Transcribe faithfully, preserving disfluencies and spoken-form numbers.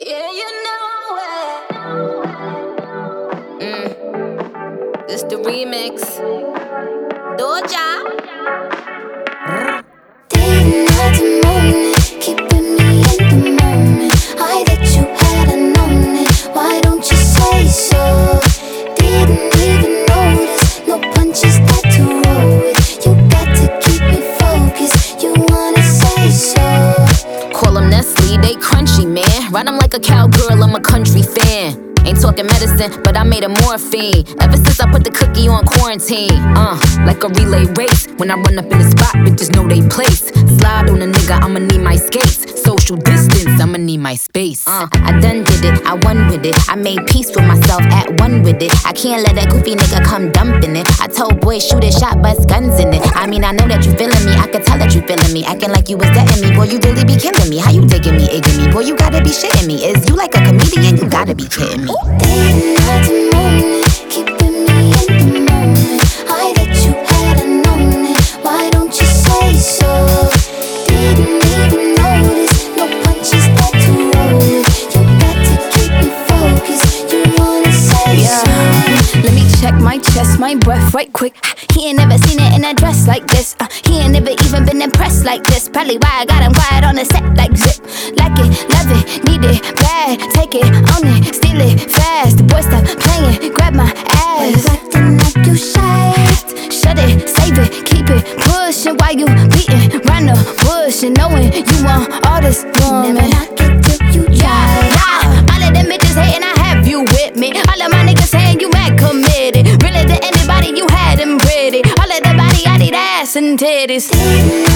Yeah, you know it. Mm. This the remix. Doja. Didn't have to moan it, keeping me in the moment. I that you hadn't known it. Why don't you say so? Didn't even notice. No punches that to roll with. You got to keep me focused. You wanna say so? Call them Nestle, they crunchy, man. Ride them like a cowgirl, I'm a country fan. Ain't talking medicine, but I made a morphine. Ever since I put the cookie on quarantine. Uh, like a relay race. When I run up in the spot, bitches know they place. Slide on a nigga, I'ma need my skates. Social distance, I'ma need my space. Uh, I done did it, I won with it. I made peace with myself, at one with it. I can't let that goofy nigga come dumping it. I told boys, shoot a shot, bust guns in it. I mean, I know that you feeling me, I can tell that you feeling me. Acting like you was dating me, boy, you really be killing me. How you digging me, egging me? Boy, you gotta be shitting me. Is you like a comedian? You gotta be kidding me. Didn't have to moan it, keeping me in the moment. I that you hadn't known it. Why don't you say so? Didn't even notice. No punches that to roll with. You got to keep me focused. You wanna say Yeah. so? Let me check my chest, my breath right quick. He ain't never seen it in a dress like this. Uh, he ain't never even been impressed like this. Probably why I got him quiet on the set like zip. Like it, love it, need it, bad. Take it, own it, steal it, fast. The boy stop playing, grab my Why you ass. acting like you shy? Shut it, save it, keep it pushing. While you beating round the bush and knowing you want all this woman. Never knock it till you try. Yeah, all of them bitches hating, I have you with me. All of my niggas saying you mad committed. Really to anybody, you had them pretty. All of the body, I need ass and titties. Didn't